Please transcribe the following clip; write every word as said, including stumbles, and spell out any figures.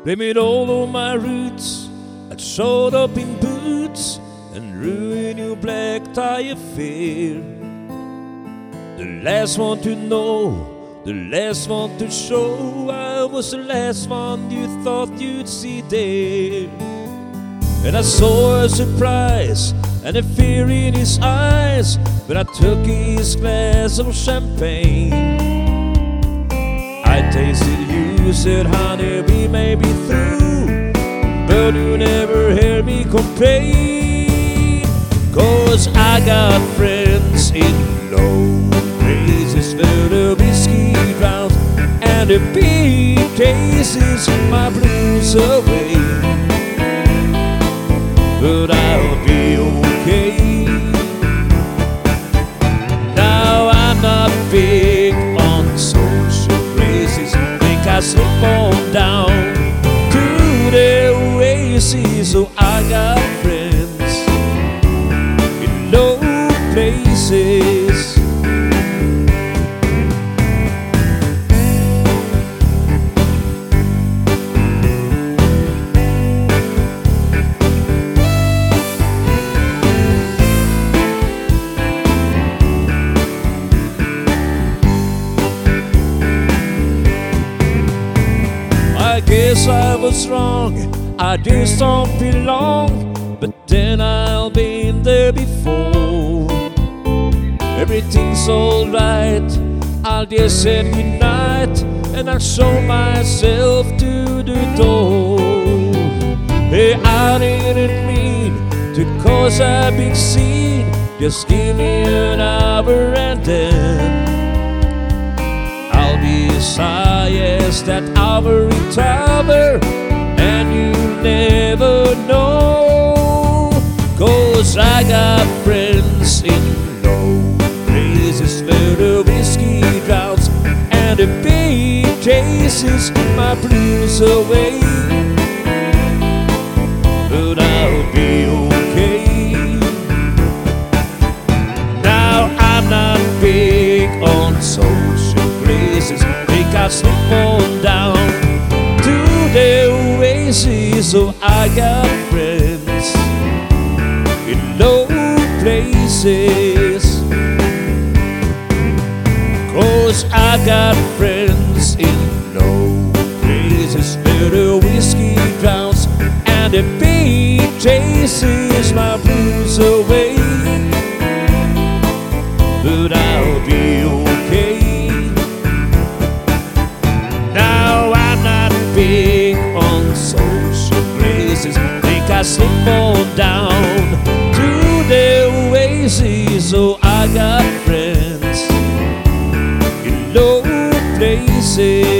blaming all of my roots. I showed up in boots and ruined your black tie affair. The last one to know, the last one to show, I was the last one you thought you'd see there. And I saw a surprise and a fear in his eyes when I took his glass of champagne. I tasted you, said honey, we may be through, but you never heard me complain. Cause I got friends in low places where the whiskey drowns and the beat chases my blues away. But I'll be okay. Now I'm not big on social places. Think I slip on down to the oasis. So I got friends in low places. I guess I was wrong, I just don't belong, but then I've been there before. Everything's alright, I'll just say goodnight and I'll show myself to the door. Hey, I didn't mean to cause a big scene, just give me an hour and then I'll be as high as that ivory tower, and you never know. Cause I got friends in low places where the whiskey drowns and the beat chases my blues away. But I'll be okay. Now I'm not big on social places. Think I slip on down to the oasis. So I got friends in low places. Cause I got friends in low places where the whiskey drowns and the beat chases my blues away. But I'll be okay. Now I'm not big on social places. Think I slip on down to the oasis. So I got friends in low places.